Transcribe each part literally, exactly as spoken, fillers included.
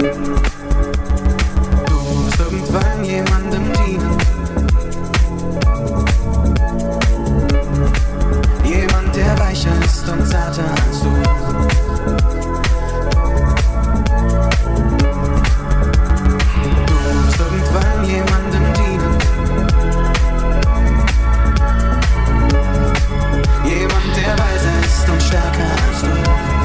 Du wirst irgendwann jemandem dienen. Jemand, der weicher ist und zarter als du. Du wirst irgendwann jemandem dienen. Jemand, der weiser ist und stärker als du.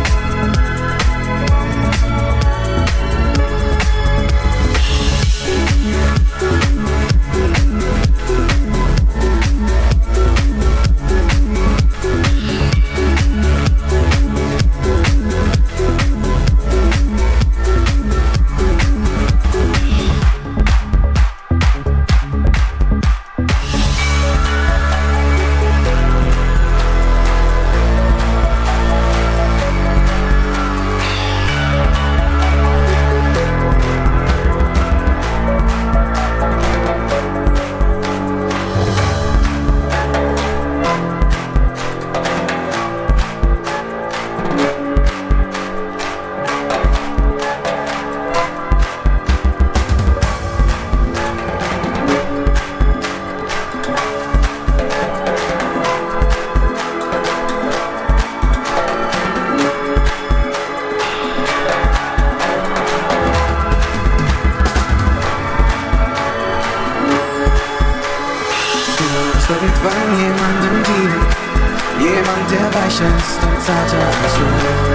Irgendwann jemandem dienen. Jemand, der weicher ist und zarter als du.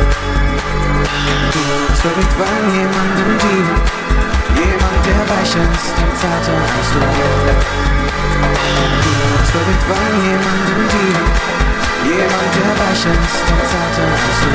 Du wirst irgendwann jemandem dienen. Jemand, der weicher ist und zarter als du. Du wirst irgendwann jemandem dienen. Jemand, der weicher ist und zarter als du.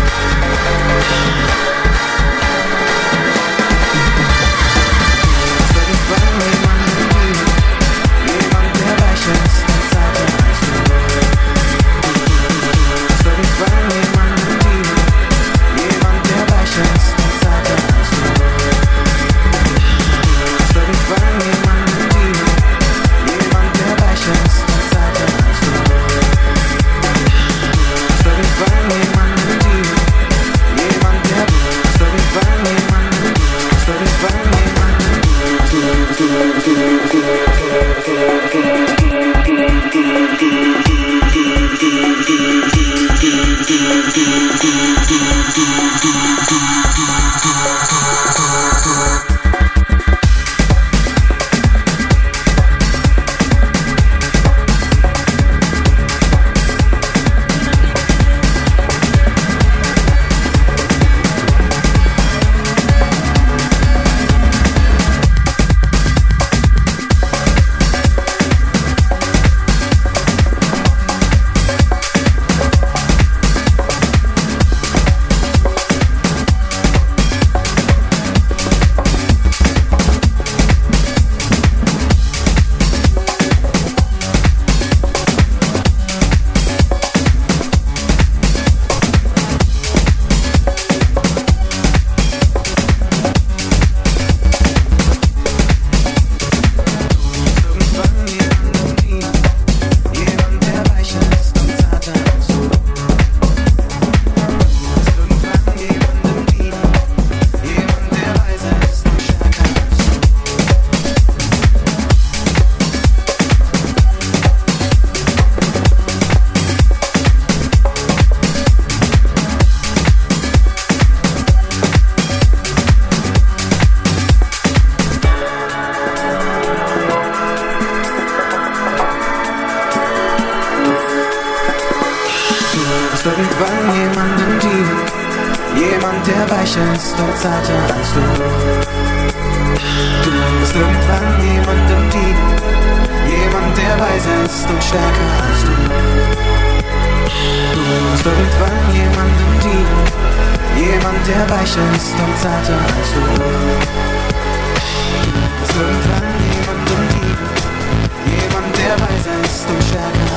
Irgendwann jemandem dienen. Jemand, der weicher ist und zarter als du. Du wirst irgendwann jemandem dienen. Jemand, der weiser ist und stärker als du. Du wirst irgendwann jemandem dienen. Jemand, der weicher ist und zarter als du. Du wirst irgendwann jemandem dienen. Jemand, der weiser ist und stärker als du.